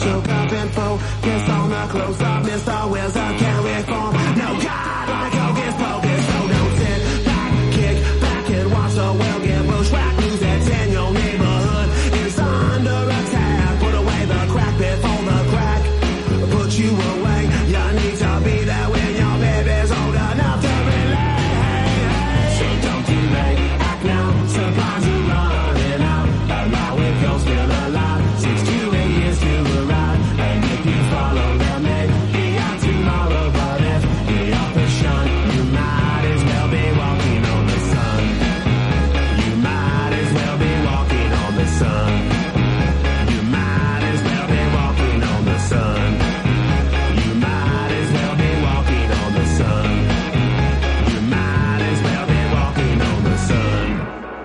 choke up and focus on the close up, Mr. Wizard can't reform. No God like Hocus Pocus, so don't sit back, kick back and watch the world get bushwhacked. News that's in your neighborhood is under attack. Put away the crack before the crack put you away. You need to be there when your baby's old enough to relate. So don't delay, act now, supplies are running out. Allow if you're still alive, 6 to 8 years to arrive. And if you follow the man, be out tomorrow. But if you're off the shunt, you might as well be walking on the sun. You might as well be walking on the sun. You might as well be walking on the sun. You might as well be walking on the sun. You might as well be walking on the sun.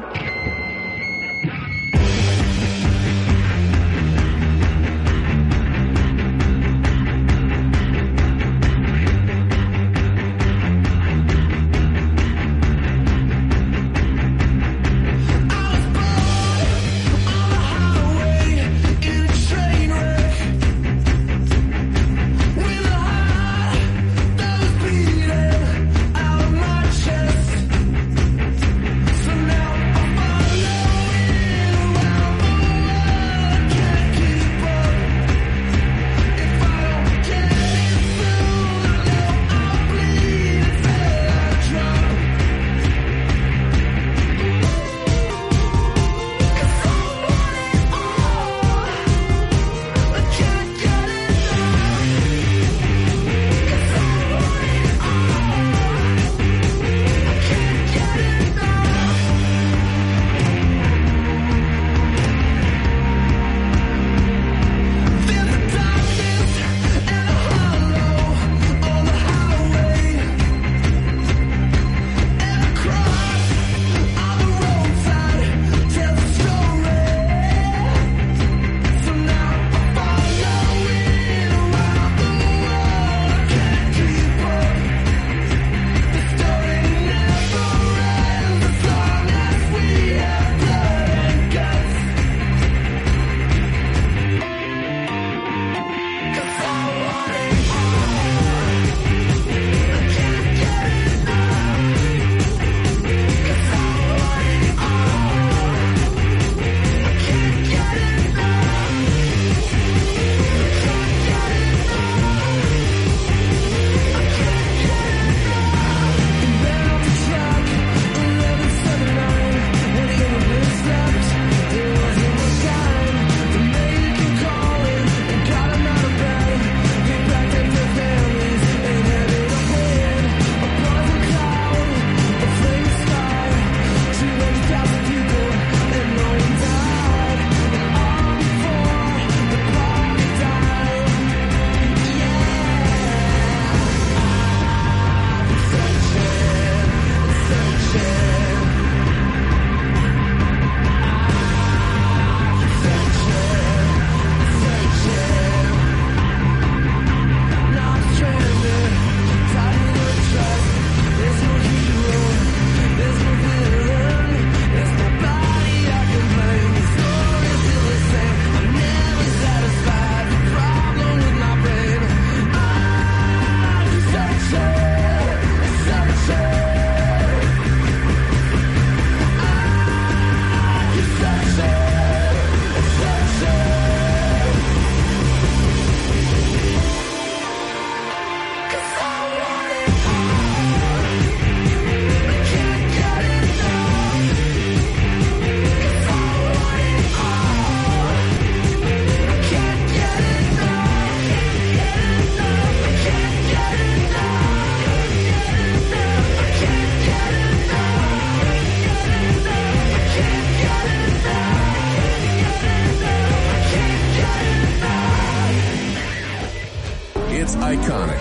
It's iconic.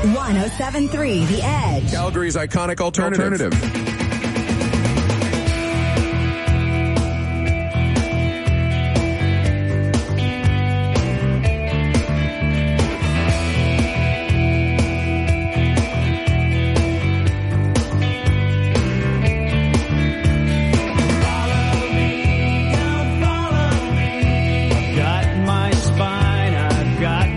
107.3 The Edge. Calgary's iconic alternative. Got my spine, I've got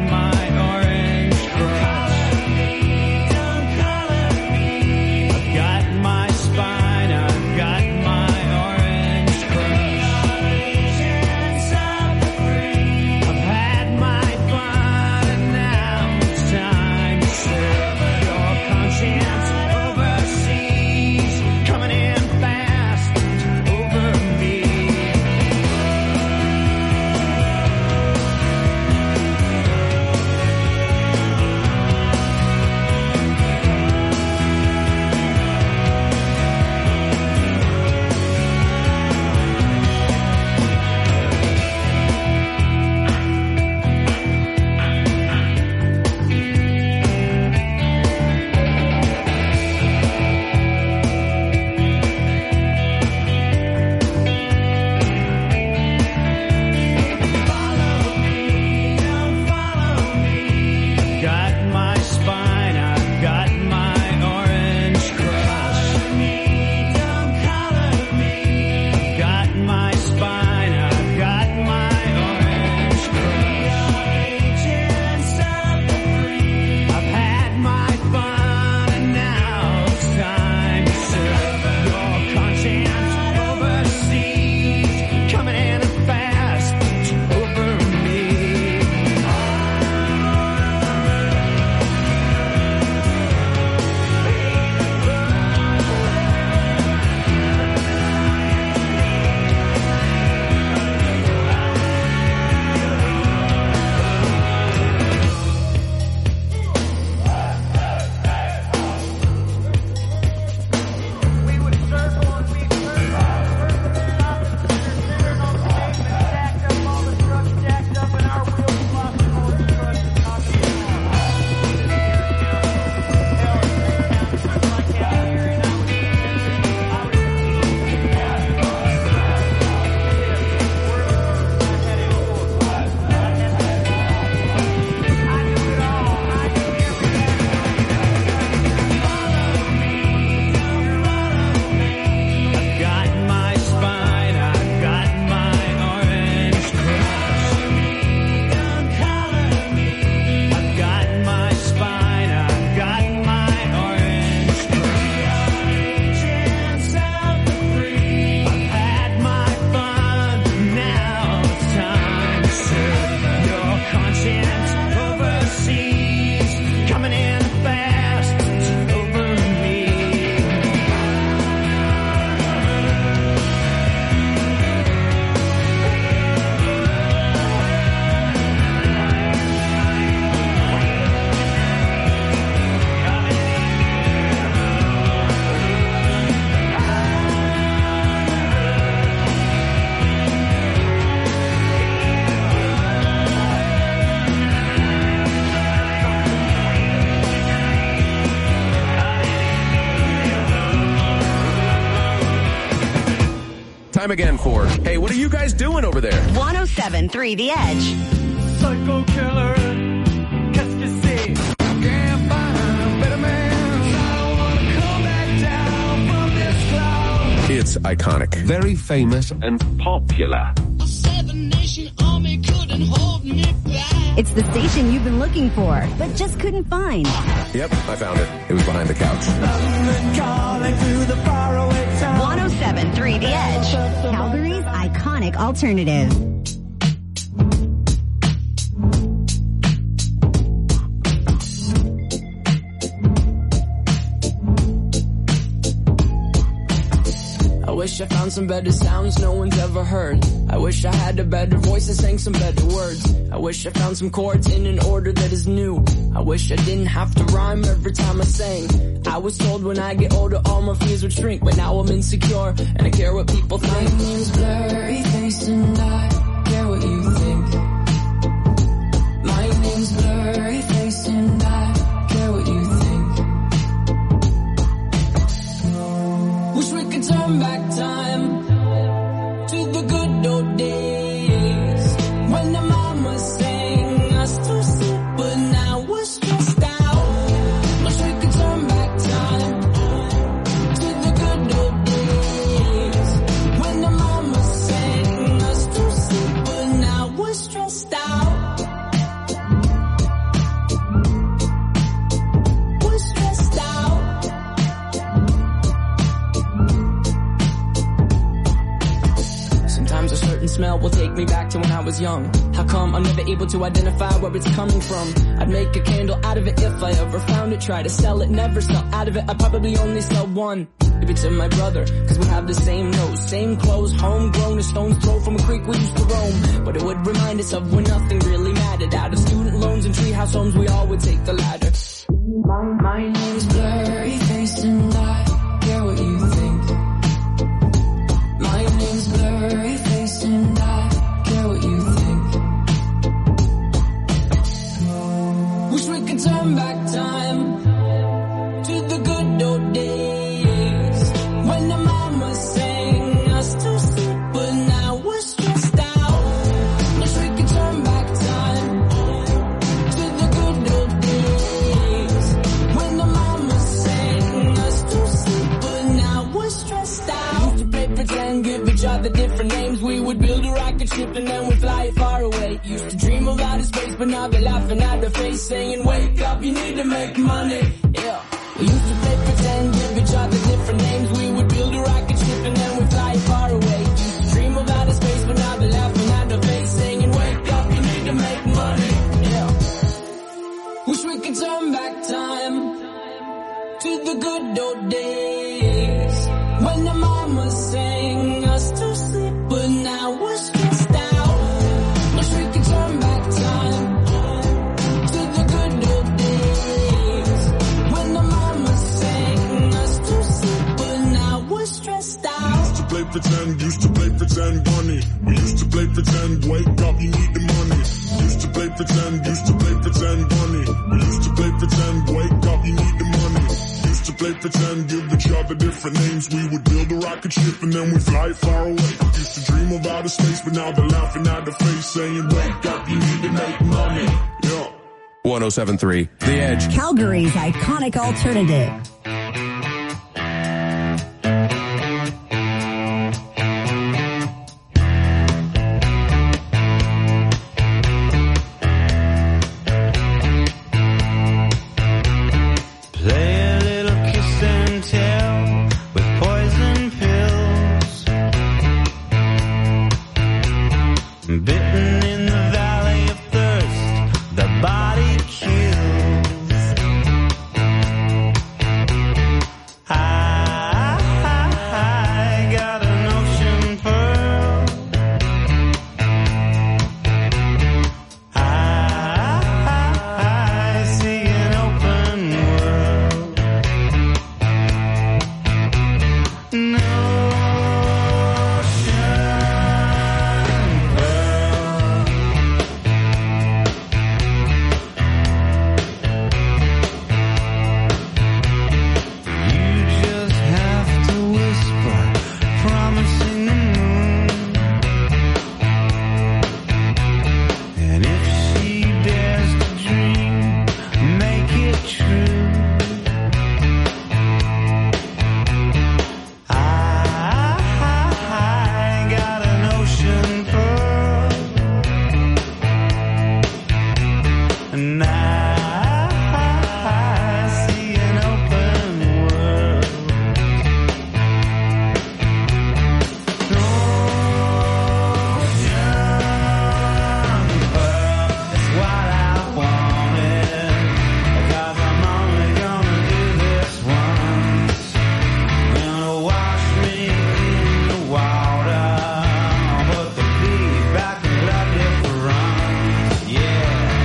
Time again for, hey, what are you guys doing over there? 107.3 The Edge. Psycho killer, qu'est-ce que c'est? Can't find a better man. I don't wanna come back down from this cloud. It's iconic. Very famous and popular. A seven-nation army couldn't hold me back. It's the station you've been looking for, but just couldn't find. Yep, I found it. It was behind the couch. Calling through the faraway town. 107.3 The Edge. Calgary's iconic alternative. I wish I found some better sounds no one's ever heard. I wish I had a better voice and sang some better words. I wish I found some chords in an order that is new. I wish I didn't have to rhyme every time I sang. I was told when I get older all my fears would shrink, but now I'm insecure and I care what people think. My name's blurry faced and I care what you think. My name's blurry faced and I care what you think. Wish we could turn back time to the good old days when the mama sang us to sleep, but now we're stressed out. Wish we could turn back time to the good old days when the mama sang us to sleep, but now we're stressed out. We're stressed out. Sometimes a certain smell will take me back to when I was young. How come I'm never able to identify where it's coming from? I'd make a candle out of it if I ever found it. Try to sell it, never sell out of it. I'd probably only sell one. Maybe to my brother, cause we have the same nose, same clothes, homegrown, a stone's throw from a creek we used to roam. But it would remind us of when nothing really mattered. Out of student loans and treehouse homes, we all would take the ladder. My name's blurry faced and I care what you think. My name's blurry faced and I care what you think. Wish we could turn back time to the good old days when the mama sang us to sleep, but now we're stressed out. Wish we could turn back time to the good old days when the mama sang us to sleep, but now we're stressed out. Used to play pretend, give each other different names. We would build a rocket ship and then we'd fly it far away. Used to dream of outer space, but now they're laughing at the face, saying, wake up, you need to make money. Yeah. We used to play pretend, give each other different names. We would build a rocket ship and then we'd fly it far away. Used to dream of outer space, but now they're laughing at the face, saying, wake up, you need to make money. Yeah. Wish we could turn back time to the good old days when the mama sang us to sleep, but now we're stressed out. Wish we could turn back time to the good old days when the mama sang us to sleep, but now we're stressed out. Used to play pretend, bunny. We used to play pretend, wake up, you need the money. Used to play pretend, bunny. We used to play pretend, wake up, you need the money. Used to play pretend, give each other different names. We would build a rocket ship and then we'd fly it far away. Used to dream of outer space, but now they're laughing at the face, saying, wake up, you need to make money. Yeah. 107.3 The Edge. Calgary's iconic alternative. Bitten in the valley of thirst, the body kills. And I see an open world. Ocean pearl is what I wanted. 'Cause I'm only gonna do this once. Gonna wash me in the water. Put the beat back in love different. Yeah.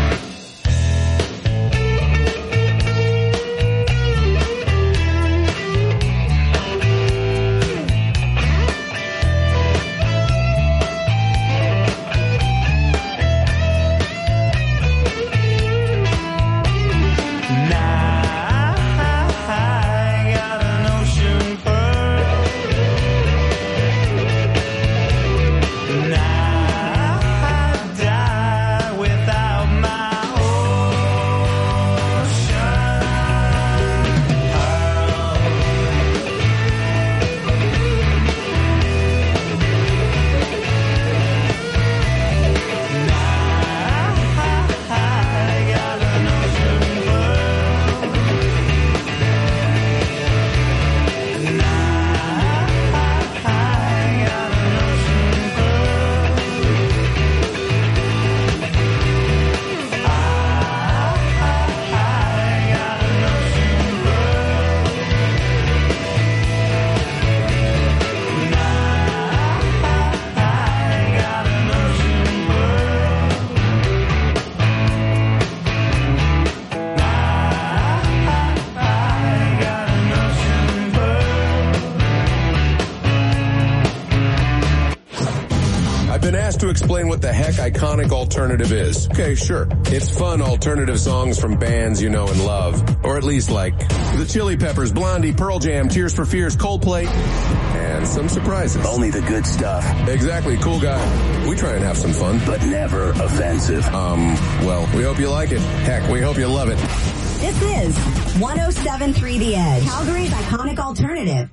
I got an ocean pearl. And I die without my ocean pearl. And I got an ocean pearl. And I got an ocean pearl. I've been asked to explain what the heck iconic alternative is. Okay, sure. It's fun alternative songs from bands you know and love. Or at least like the Chili Peppers, Blondie, Pearl Jam, Tears for Fears, Coldplay, and some surprises. Only the good stuff, Exactly, cool guy. We try and have some fun. but never offensive. Well, we hope you like it. Heck, we hope you love it. This is 107.3 The Edge, Calgary's iconic alternative.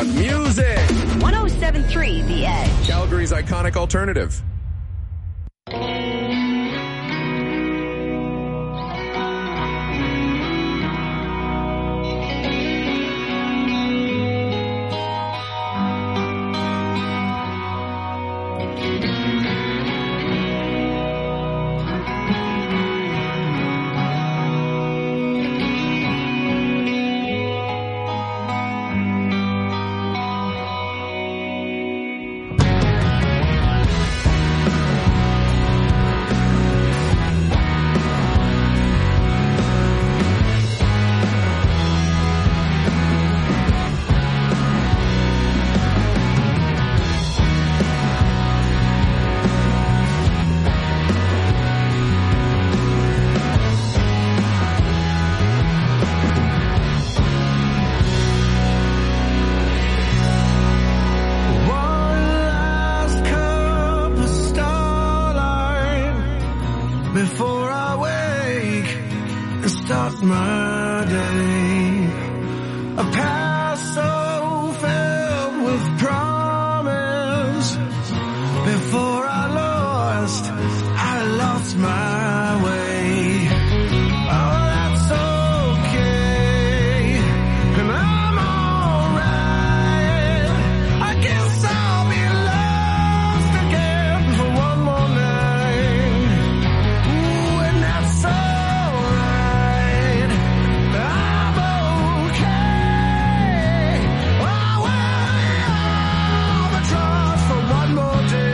about music. 107.3 The Edge. Calgary's iconic alternative. Before I wake and start my day, a past so filled with promise. Before I lost my way. Oh, that's okay, and I'm alright. I guess I'll be lost again for one more night. And that's alright. I'm okay. Oh, well, the trust for one more day.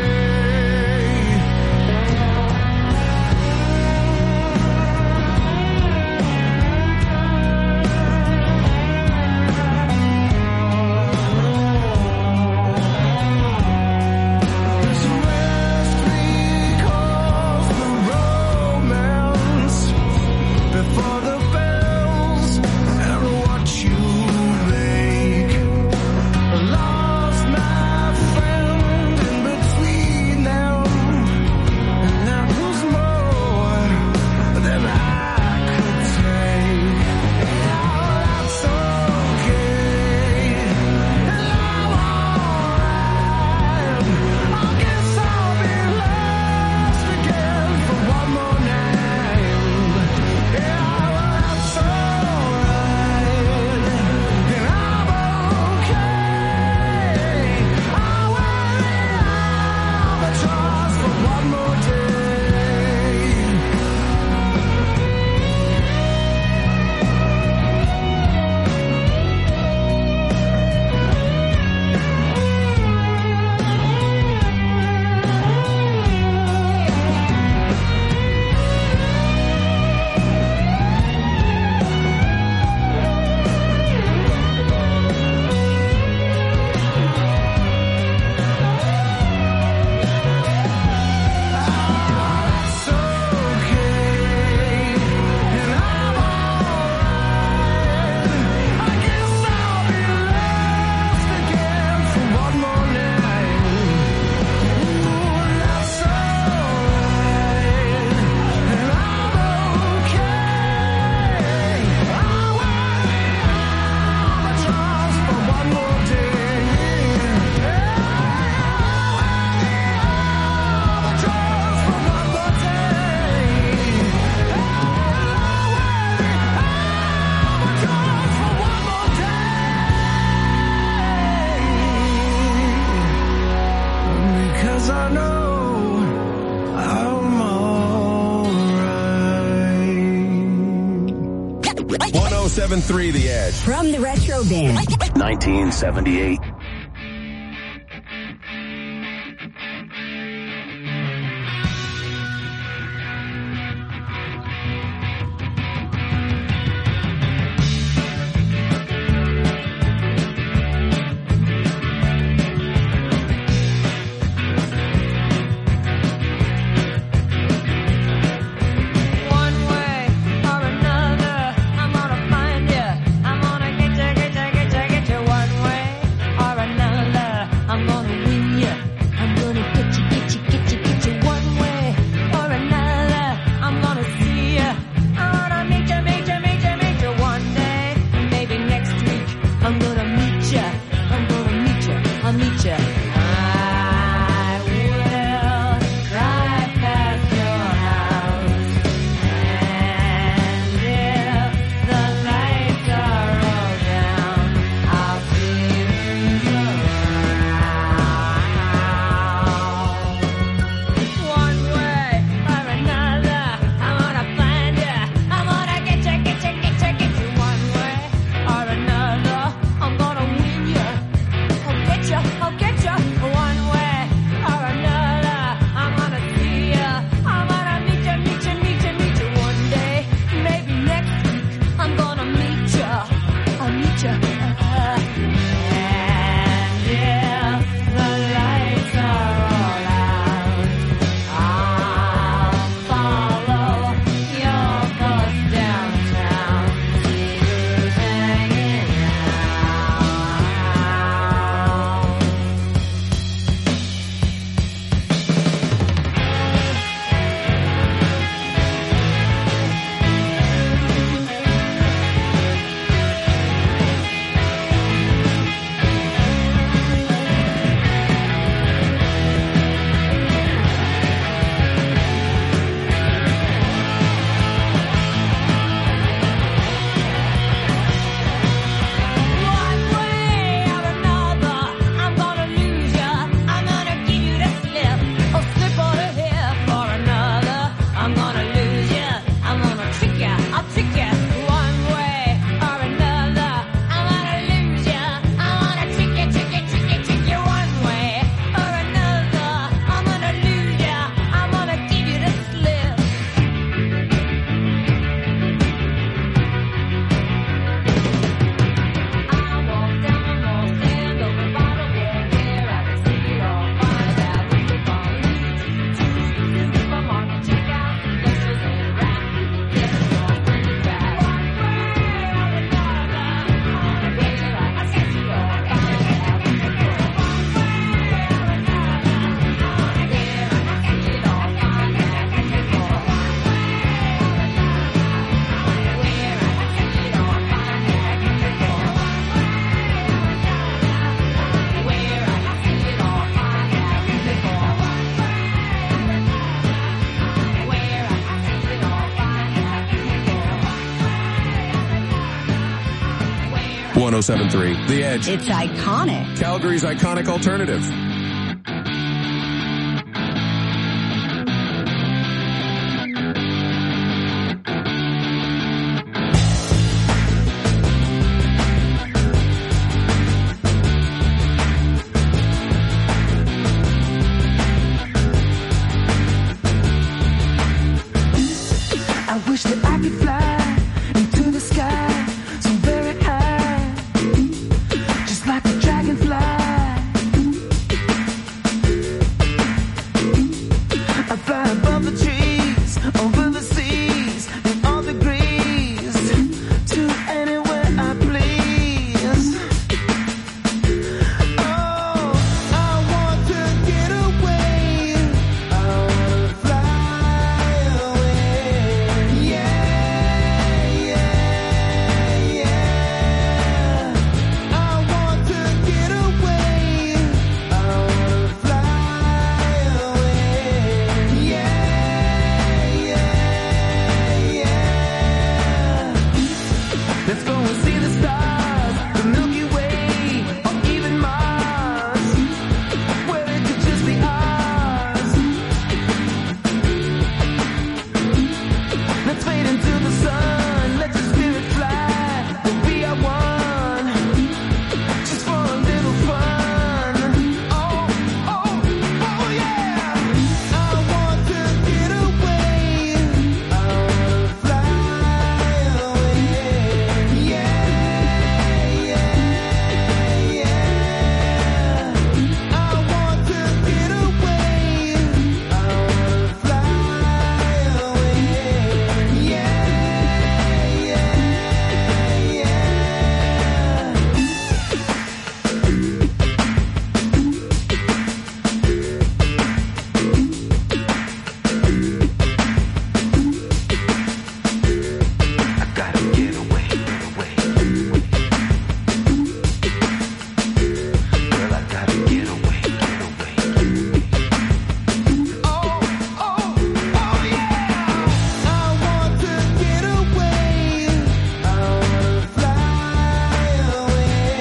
There's a rest because the romance before the bells and what you make. I lost my friend in between them, and that was more than I could take. Now that's okay, and I'm alright. I guess I'll be lost again for one more night. Yeah, that's alright, and I'm okay. I will the trust for one more day. It's okay, and I'm alright. I guess I'll be lost again for one more night. Ooh, that's alright, and I'm okay. I will the trust for one more day. The trust for one more day. The trust for one more day. Because I know I'm alright. 107.3 The Edge. From the Retro Bin. 1978. One way or another, I'm gonna find you. I'm gonna get you one way or 107.3 The Edge. It's iconic. Calgary's iconic alternative. I wish that I could fly into the sky so very high, just like a dragonfly. I fly above the trees, over the seas, in all degrees, to anywhere I please. Oh, I want to get away. I want to fly away. Yeah, yeah, yeah. I want to get away. I want to fly away. Yeah, yeah, yeah. Let's go and see the stars, the Milky Way, or even Mars, where it could just be ours. Let's fade into the sun, let your spirit fly, we'll be our one, just for a little fun. Oh, oh, oh yeah. I want to get away, I want to fly away. Yeah, yeah, yeah. I want to get away, I want to fly away. Yeah, yeah, yeah. I gotta get away, get away. Girl, I gotta get away, get away. Oh, oh, oh yeah. I want to get away. I want to fly away.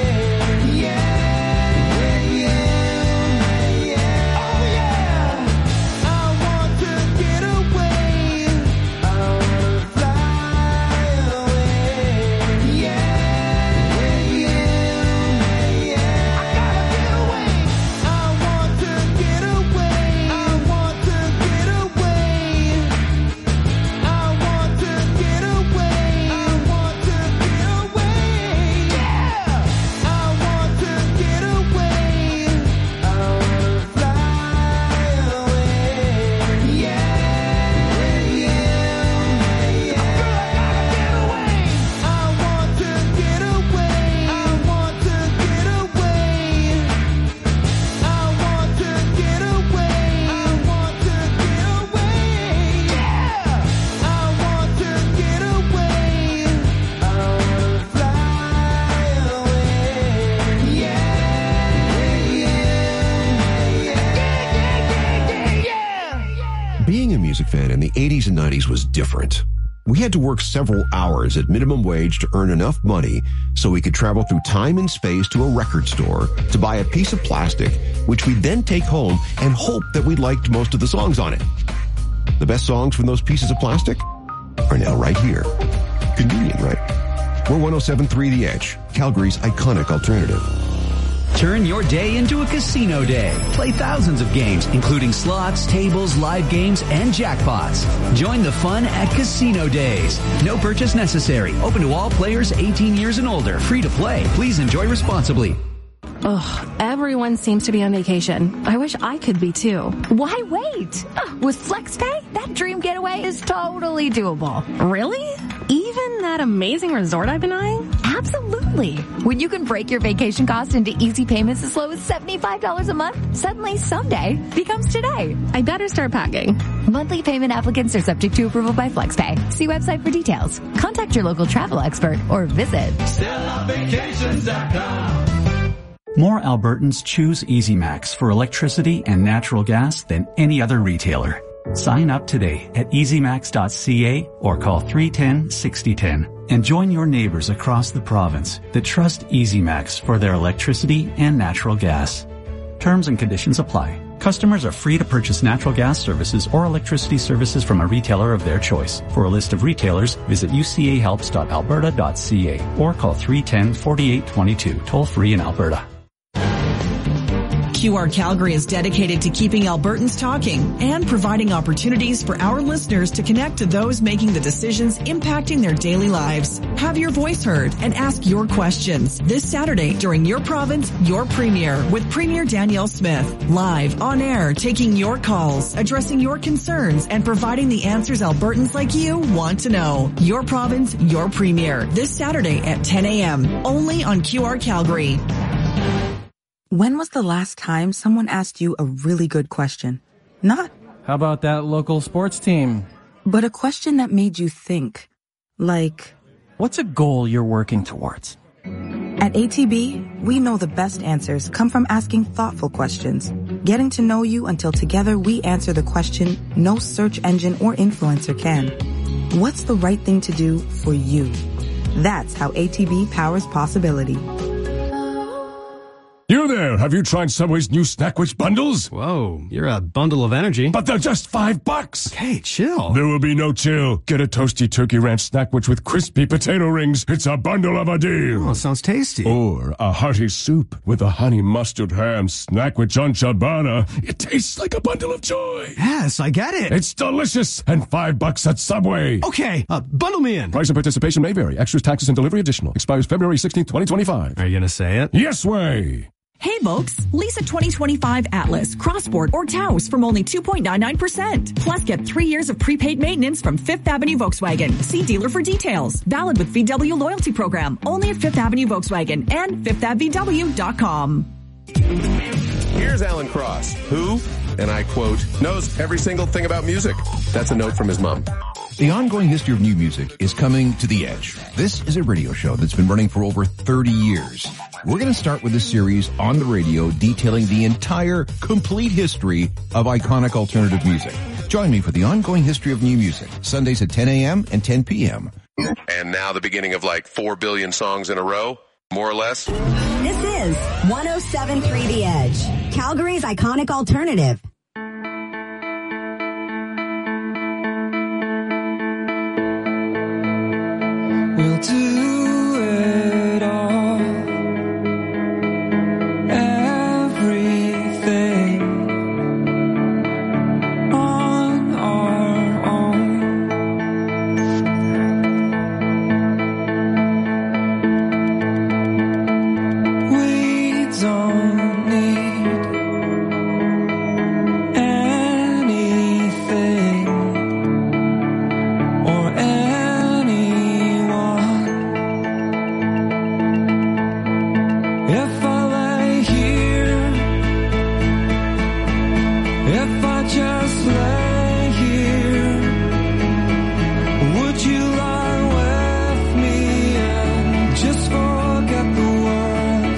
Yeah, yeah, yeah. Oh yeah. I want to get away. I want to fly away. Yeah, yeah, yeah. I gotta get away. I want to get away. I want to get away. I want to get away. I want to get away. Yeah. I want to get away. I want to fly away. Yeah, yeah, yeah. Girl, I gotta get away. I want to get away. I want to get away. I want to get away. I want to get away. Yeah. I want to get away. I want to fly away. Yeah, yeah. Being a music fan in the 80s and 90s was different. We had to work several hours at minimum wage to earn enough money so we could travel through time and space to a record store to buy a piece of plastic, which we'd then take home and hope that we liked most of the songs on it. The best songs from those pieces of plastic are now right here. Convenient, right? We're 107.3 The Edge, Calgary's iconic alternative. Turn your day into a casino day. Play thousands of games, including slots, tables, live games, and jackpots. Join the fun at Casino Days. No purchase necessary. Open to all players 18 years and older. Free to play. Please enjoy responsibly. Ugh, everyone seems to be on vacation. I wish I could be too. Why wait? With FlexPay, that dream getaway is totally doable. Really? Even that amazing resort I've been eyeing? Absolutely. When you can break your vacation cost into easy payments as low as $75 a month, suddenly someday becomes today. I better start packing. Monthly payment applicants are subject to approval by FlexPay. See website for details. Contact your local travel expert or visit StellaVacations.com. More Albertans choose EasyMax for electricity and natural gas than any other retailer. Sign up today at easymax.ca or call 310-6010 and join your neighbors across the province that trust EasyMax for their electricity and natural gas. Terms and conditions apply. Customers are free to purchase natural gas services or electricity services from a retailer of their choice. For a list of retailers, visit ucahelps.alberta.ca or call 310-4822, toll free in Alberta. QR Calgary is dedicated to keeping Albertans talking and providing opportunities for our listeners to connect to those making the decisions impacting their daily lives. Have your voice heard and ask your questions this Saturday during Your Province, Your Premier with Premier Danielle Smith. Live on air, taking your calls, addressing your concerns, and providing the answers Albertans like you want to know. Your Province, Your Premier this Saturday at 10 a.m. only on QR Calgary. When was the last time someone asked you a really good question? Not, how about that local sports team? But a question that made you think. Like, what's a goal you're working towards? At ATB, we know the best answers come from asking thoughtful questions, getting to know you until together we answer the question no search engine or influencer can. What's the right thing to do for you? That's how ATB powers possibility. You there, have you tried Subway's new Snackwich bundles? Whoa, you're a bundle of energy. But they're just $5. Okay, chill. There will be no chill. Get a toasty turkey ranch Snackwich with crispy potato rings. It's a bundle of a deal. Oh, sounds tasty. Or a hearty soup with a honey mustard ham Snackwich on ciabatta. It tastes like a bundle of joy. Yes, I get it. It's delicious and $5 at Subway. Okay, bundle me in. Price and participation may vary. Extras, taxes, and delivery additional. Expires February 16th, 2025. Are you going to say it? Yes way. Hey folks, lease a 2025 Atlas, Crossport, or Taos from only 2.99%. Plus get 3 years of prepaid maintenance from Fifth Avenue Volkswagen. See dealer for details. Valid with VW loyalty program. Only at Fifth Avenue Volkswagen and fifthAvVW.com. Here's Alan Cross, who, and I quote, knows every single thing about music. That's a note from his mom. The ongoing history of new music is coming to the edge. This is a radio show that's been running for over 30 years. We're going to start with a series on the radio detailing the entire, complete history of iconic alternative music. Join me for the ongoing history of new music, Sundays at 10 a.m. and 10 p.m. And now the beginning of like 4 billion songs in a row, more or less. This is 107.3 The Edge, Calgary's iconic alternative. We'll do it all, everything on our own. We don't need anything or if I lay here, if I just lay here, would you lie with me and just forget the world?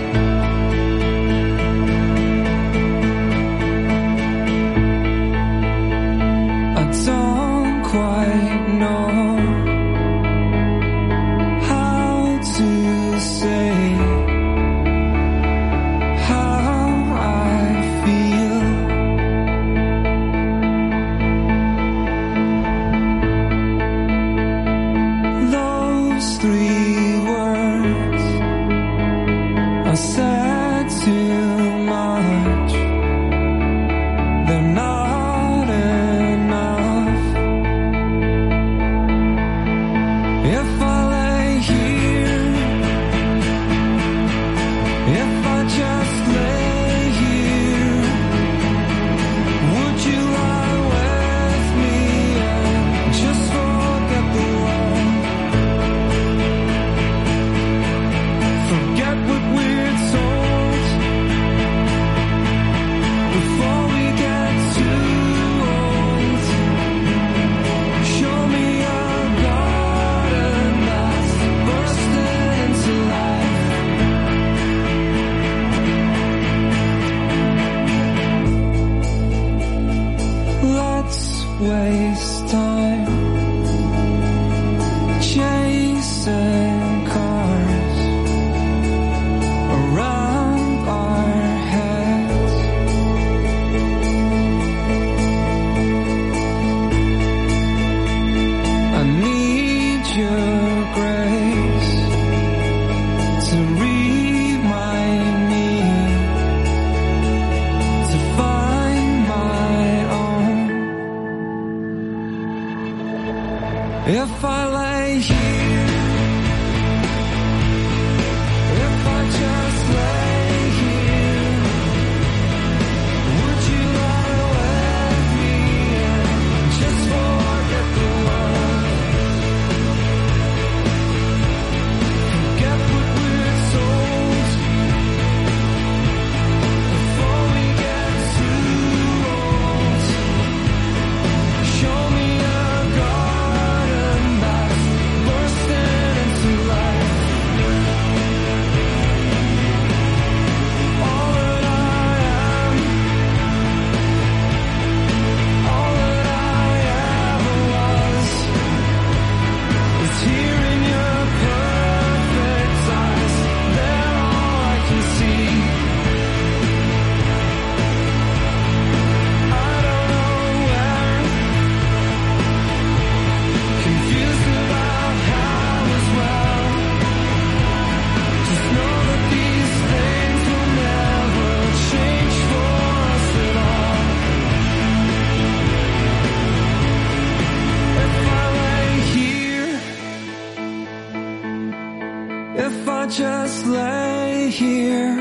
I don't quite know how to say I said too much, they're not enough. If I lay here, if I just lay here, would you lie with me and just forget the world? Forget what we're told. here?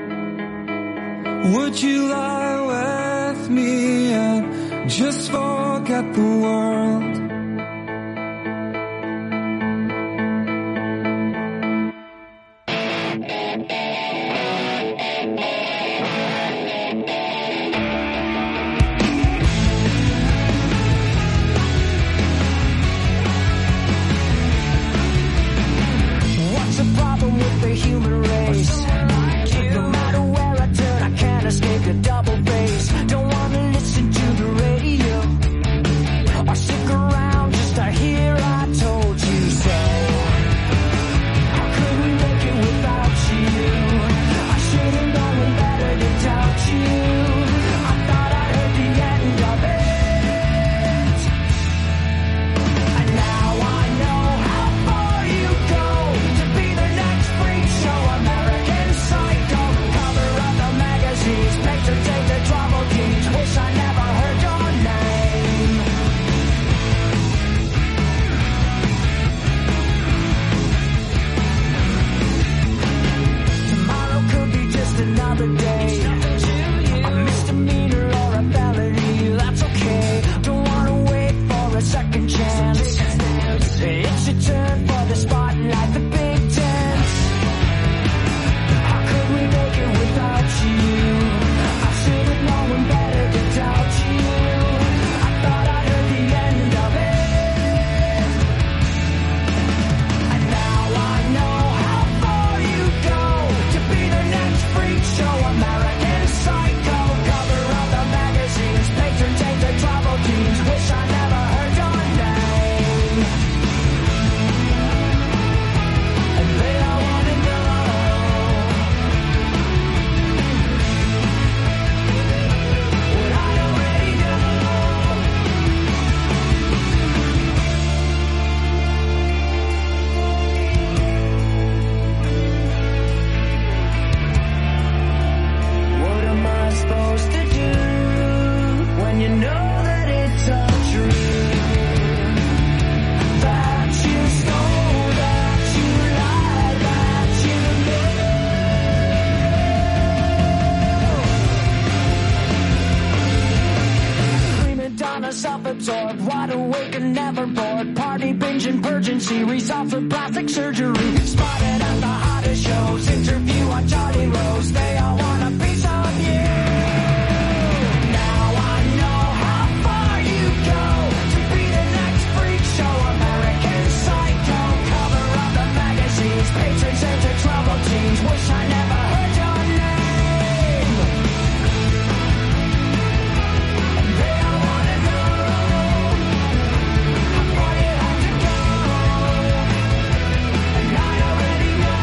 Would you lie with me and just forget the world? What's the problem with the human race? No matter where I turn, I can't escape the double bass. Don't wanna listen to the radio or stick around just to hear I told you so. I couldn't make it without you. I should have known better to doubt you. I thought I heard the end of it, and now I know how far you go to be the next freak show, American Psycho. Cover of the magazines, picture take the trouble keys. Wish I never heard your name. Tomorrow could be just another day. A misdemeanor or a felony, that's okay. Don't wanna wait for a second chance. It's your turn for the spotlight, the big dance. How could we make it without you? I should have known better to doubt you. I thought I heard the end of it, and now I know how far you go to be the next freak show, American Psycho. Cover of the magazines, patron take the trouble keys. Wish I never heard your name. And they all wanna know what I already know. What am I supposed to do when you know that it's untrue? That you stole, that you lied, that you know. Prima donna, self-absorbed, wide awake and never bored. Party binge and purging series, off for plastic surgery. Spotted at the hottest shows, interview on Charlie Rose. They all want a piece of you. Now I know how far you go to be the next freak show, American Psycho. Cover of the magazines, patrons into trouble teens. Wish I never heard your name. And they all wanna know how far you had to go, and I already know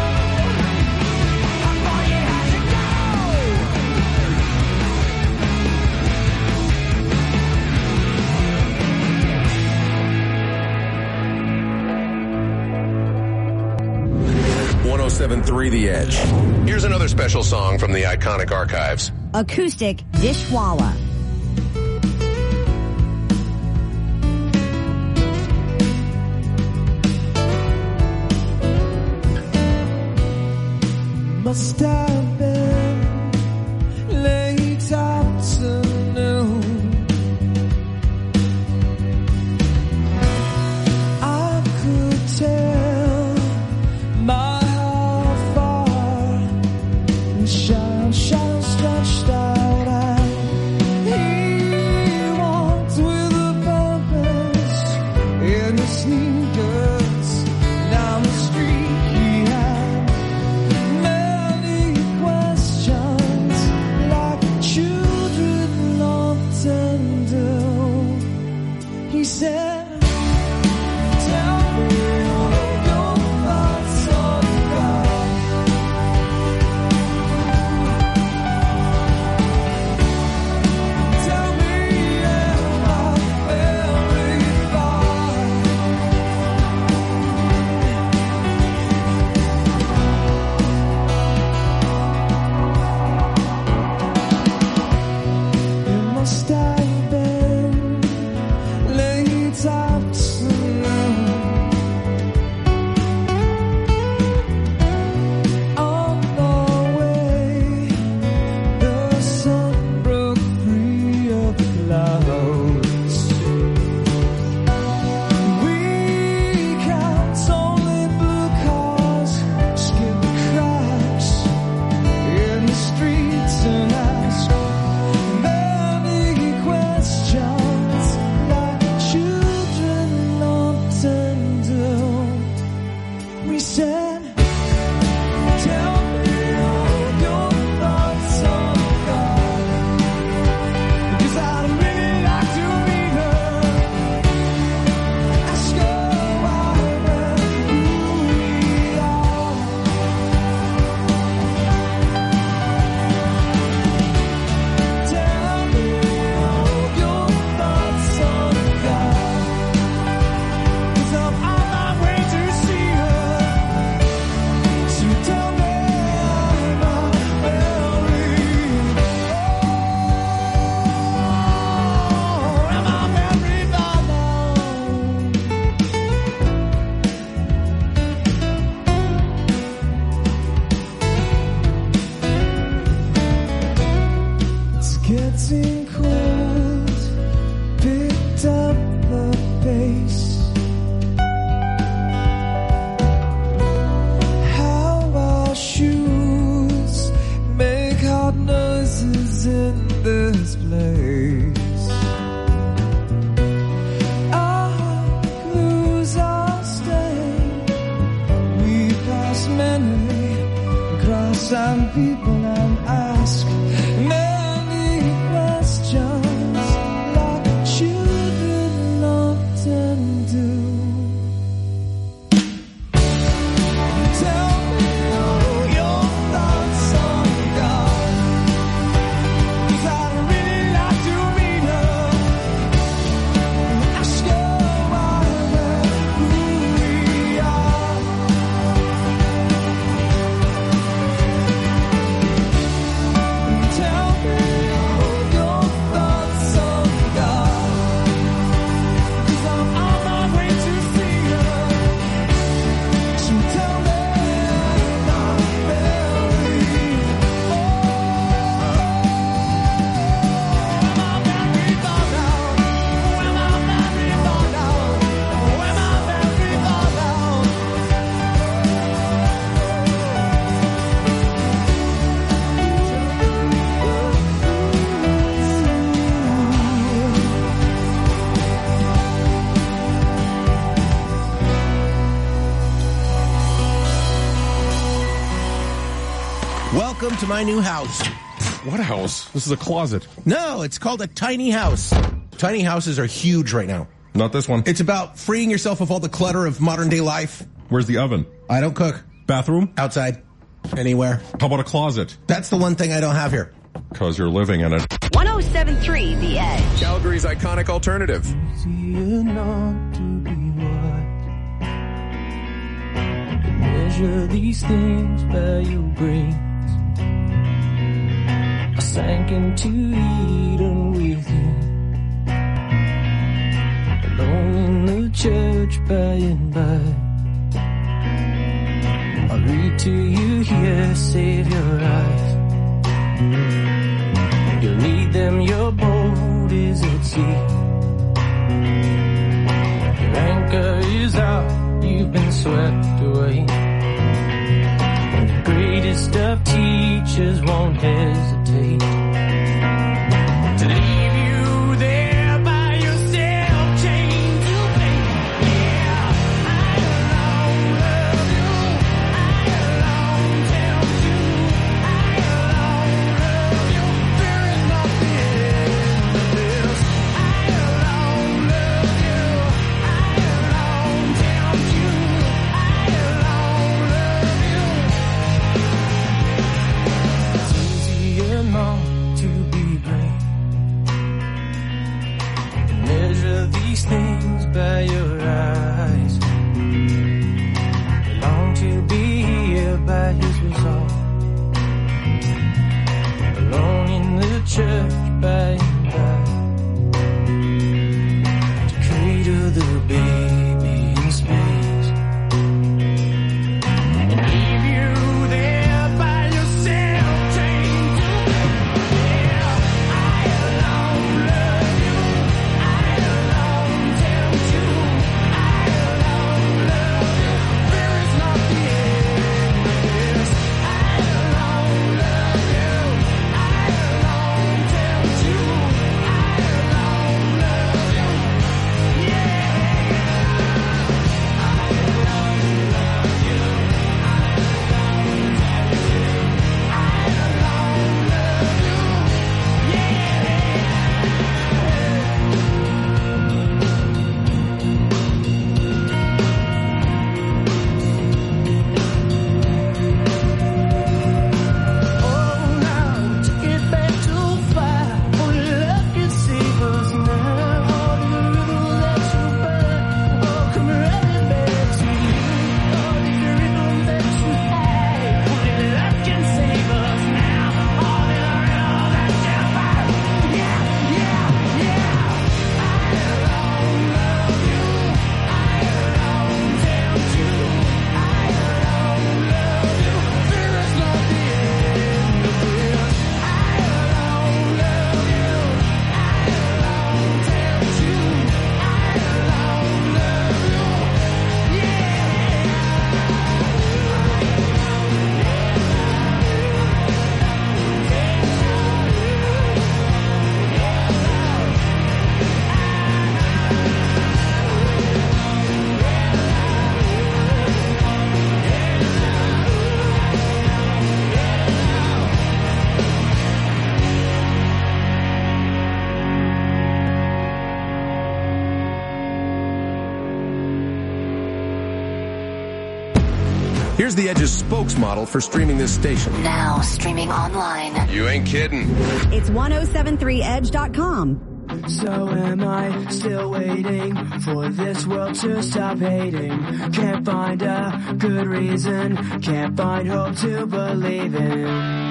how far you had to go. 107.3 The Edge. Here's another special song from the iconic archives. Acoustic Dishwalla. Must have been late afternoon. I could tell by how far the shadow stretched out, and he walked with a purpose in his sneakers down the street. He had many questions, like children often do. He said, "Tell me all your thoughts on God. getting cold, picked up the pace. How our shoes make hard noises in this place. Our clues are staying. We pass many, cross some people and ask many questions like children often do. Tell me all your thoughts on God, 'cause I'd really like to meet her. Ask her why we're who we are. Tell me all your thoughts on God, 'cause I'm on my way to see her. So tell me not very. Oh, am I very far down? Oh, am I very far down? Oh, am I very far down? Welcome to my new house. What house? This is a closet. No, it's called a tiny house. Tiny houses are huge right now. Not this one. It's about freeing yourself of all the clutter of modern day life. Where's the oven? I don't cook. Bathroom? Outside. Anywhere. How about a closet? That's the one thing I don't have here. Because you're living in it. 1073 The Edge. Calgary's iconic alternative. Easier not to be what. Measure these things by your brains. I sank into Eden with you, alone in the church by and by. I'll read to you here, save your eyes. You'll need them, your boat is at sea. Your anchor is out, you've been swept away. And the greatest of teachers won't hesitate to leave you there by yourself, chained to pain. Yeah, I alone love you. I alone tell you. I alone love you. There is nothing in this. I alone love you. I alone tell you. I alone love you. It's easier not to be brave. Measure these things by your eyes. You long to be here by his resolve. Alone in the church by and by. To cradle the baby in space. And leave you there by yourself, chained to yeah, I alone love you. I alone tell you. I alone love you. There is nothing in this. I alone love you. I alone tell you. I Here's the Edge's spokesmodel for streaming this station. Now streaming online. You ain't kidding. It's 1073edge.com. So am I still waiting for this world to stop hating? Can't find a good reason, can't find hope to believe in.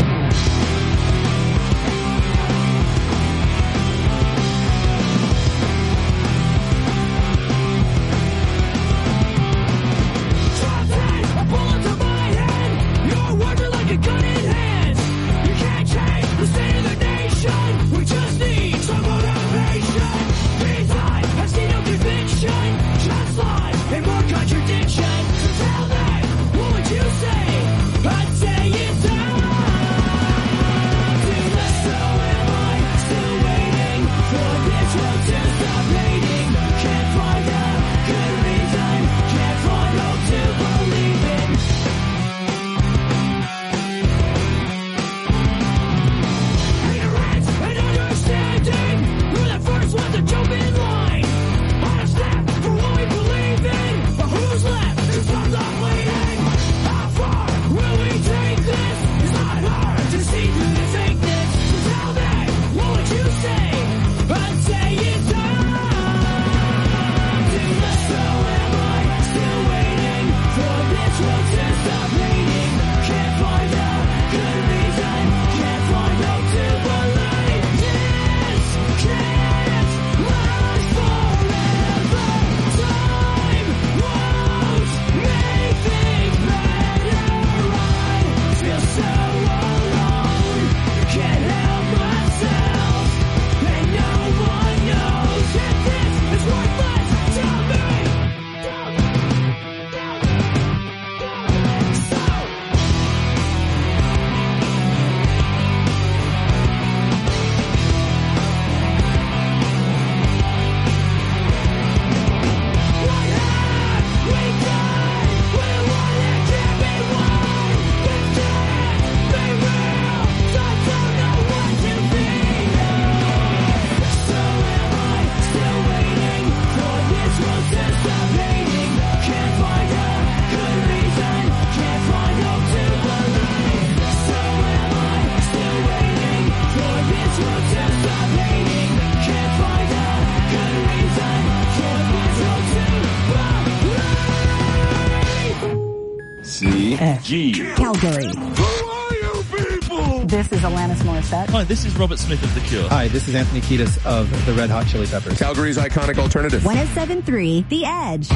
G. Calgary. Who are you people? This is Alanis Morissette. Hi, this is Robert Smith of The Cure. Hi, this is Anthony Kiedis of the Red Hot Chili Peppers. Calgary's iconic alternative. 1073 The Edge.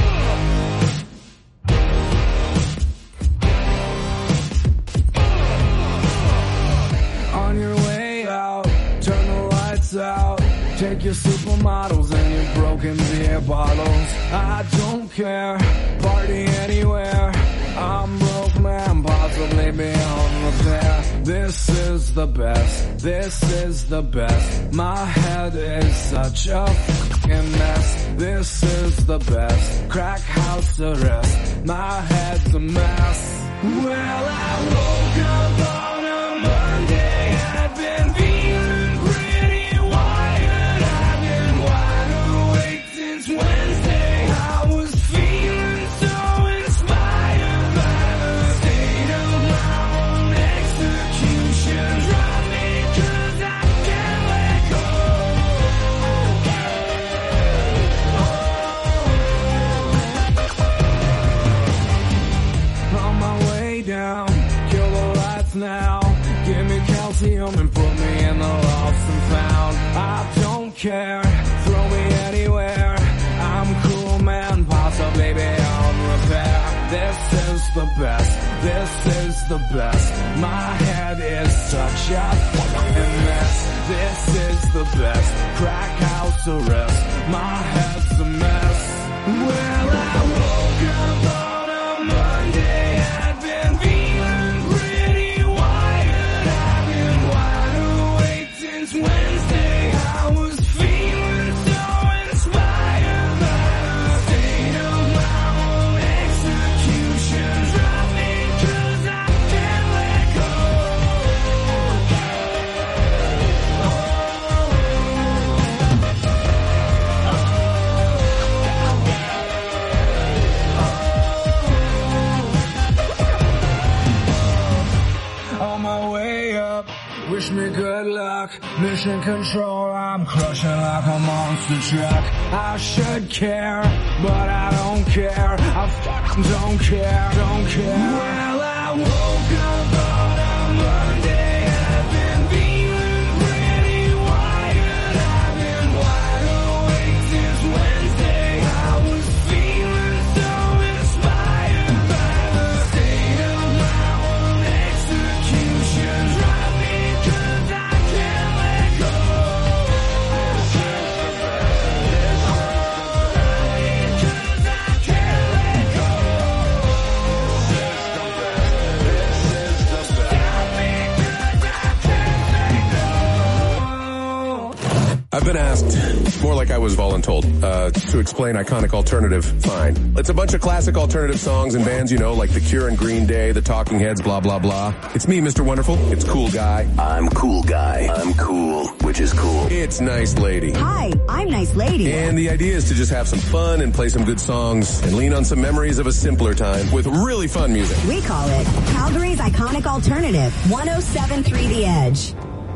On your way out, turn the lights out. Take your supermodels and your broken beer bottles. I don't care, party anywhere. I'm broke man, possibly beyond repair. This is the best, this is the best. My head is such a fucking mess. This is the best, crack house arrest. My head's a mess. Well, I woke up on a Monday, I've been feeling pretty wired. I've been wide awake since Wednesday. I was feeling so inspired by the state of my own execution. Drive me 'cause I can't let go. On my way down, kill the lights now. Give me calcium and put me in the lost and found. I don't care, throw me anywhere. I'm cool man, possibly beyond repair. This is the best, this is the best. My head is such a fucking mess. This is the best, crack house arrest. My head's a mess. Well, I woke up on a Monday, I've been feeling pretty wired. I've been wide awake since Wednesday. I was feeling so inspired by the state of my own execution. Drive me 'cause I can't let go. Wish me good luck, mission control, I'm crushing like a monster truck. I should care, but I don't care. I fucking don't care. Well, I woke up on a Monday, I've been feeling pretty wired. I've been wide awake since Wednesday. I was feeling so inspired by the state of my own execution. Drive me 'cause I can't let go. I've been asked, more like I was voluntold, to explain iconic alternative. Fine. It's a bunch of classic alternative songs and bands, you know, like The Cure and Green Day, The Talking Heads, blah, blah, blah. It's me, Mr. Wonderful. It's Cool Guy. I'm Cool Guy. I'm cool, which is cool. It's Nice Lady. Hi, I'm Nice Lady. And the idea is to just have some fun and play some good songs and lean on some memories of a simpler time with really fun music. We call it Calgary's Iconic Alternative, 107.3 The Edge.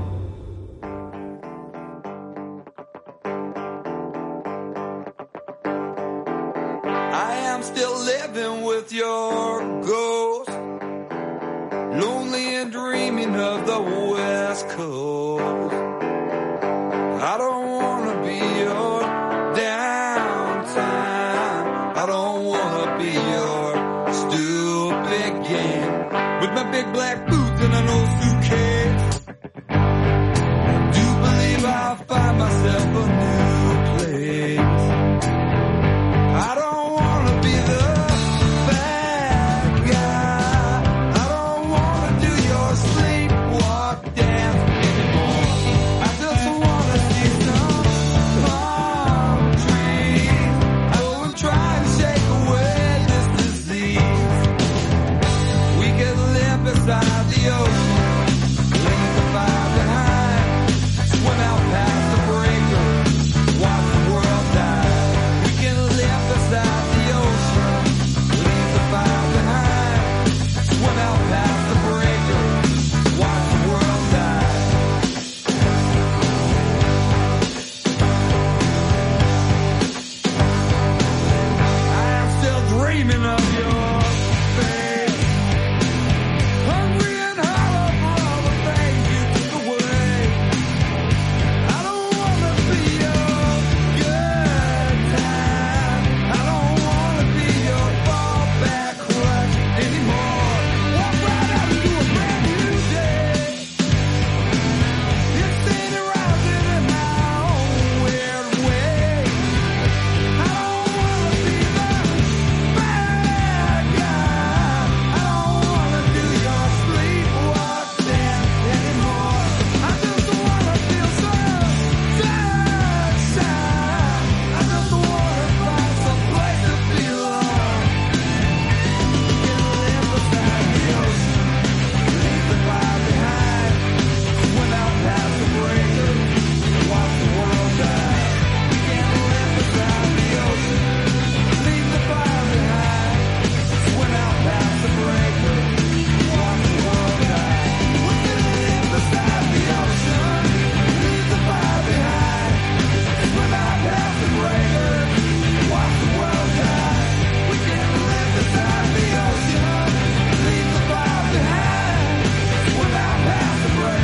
Still living with your ghost, lonely and dreaming of the West Coast. I don't want to be your downtime. I don't want to be your stupid game with my big black boots and an old suitcase. I do believe I'll find myself